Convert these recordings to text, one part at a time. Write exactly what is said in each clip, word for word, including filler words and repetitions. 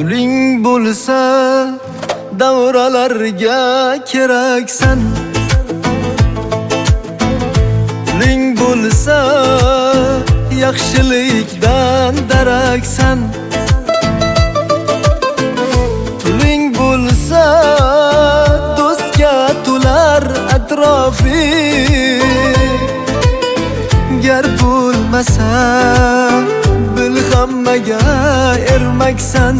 puling bo'lsa davralarga keraksan. Puling bo'lsa yaxshilikdan daraksan. Puling bo'lsa do'stga to'lar atrofing. Gar bo'lmasa bil hammaga ermaksan.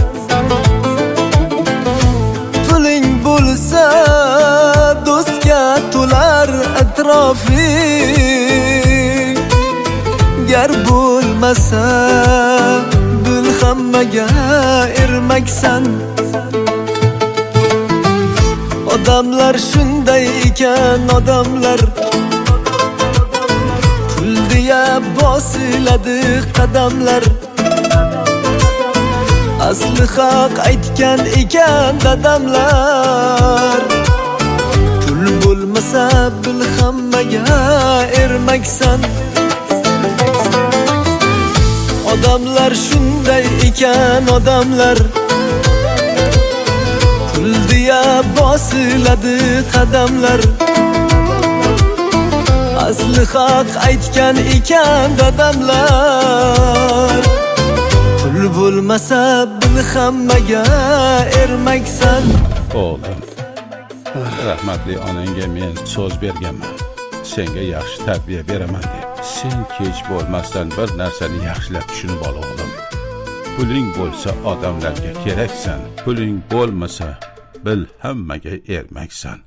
Puling bo'lsa do'stga to'lar atrofing. Gar bo'lmasa bil hammaga ermaksan. Odamlar shunday ekan, odamlar pul deya bosiladi qadamlar. Asli haq aytgan ekan dadamlar. Pul bo'lmasa bil hammaga ermaksan. Odamlar shunday ekan, odamlar pul deya bosiladi qadamlar. Asli haq aytgan ekan dadamlar. Pul bo'lmasa bil hammaga ermaksan. Oğlum, rahmatli onangga men so'z berganman. Senga yaxshi tarbiya beraman deb. Sen kech bo'lmasdan bir narsani yaxshilab tushunib ol o'g'lim. Puling bo'lsa odamlarga keraksan. Puling bo'lmasa bil hammaga ermaksan.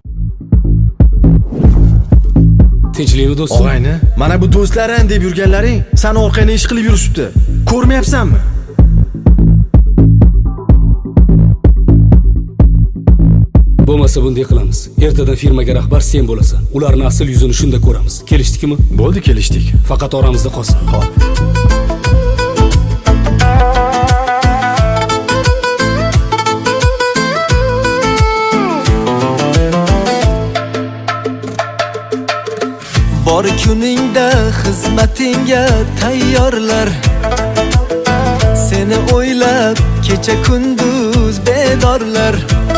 Tinchlikmi do'stim? Og'ayni, mana bu do'stlaring deb yurganlaring seni orqangdan ish qilib yurishibdi. Ko'rmayapsanmi? Bo'lmasa bunday qilamiz. Ertadan firmaga rahbar sen bo'lasan. Ularning asl yuzini shunda ko'ramiz. Kelishdikmi? Bo'ldi, kelishdik. Faqat oramizda qolsin. Xo'p. Bor kuningda xizmatingga tayyorlar. Seni o'ylab kecha kunduz bedorlar.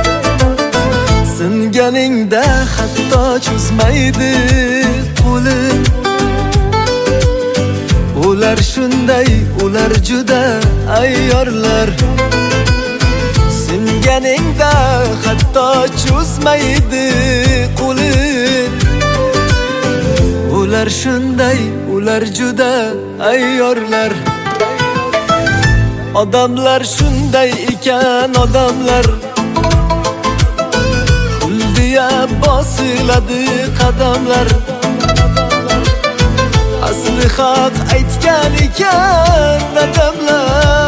Singaningda hatto cho'zmaydi qo'lin. Ular shunday, ular juda ayyorlar. Singaningda hatto cho'zmaydi qo'lin. Ular shunday, ular juda ayyorlar. Odamlar shunday ekan, odamlar pul deya bosiladi qadamlar. Asli haq aytgan ekan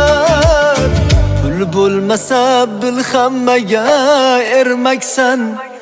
dadamlar. Pul bo'lmasa bil hammaga ermaksan.